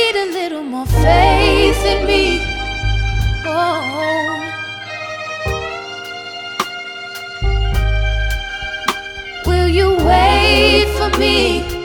need a little more faith in me. Oh, will you wait for me?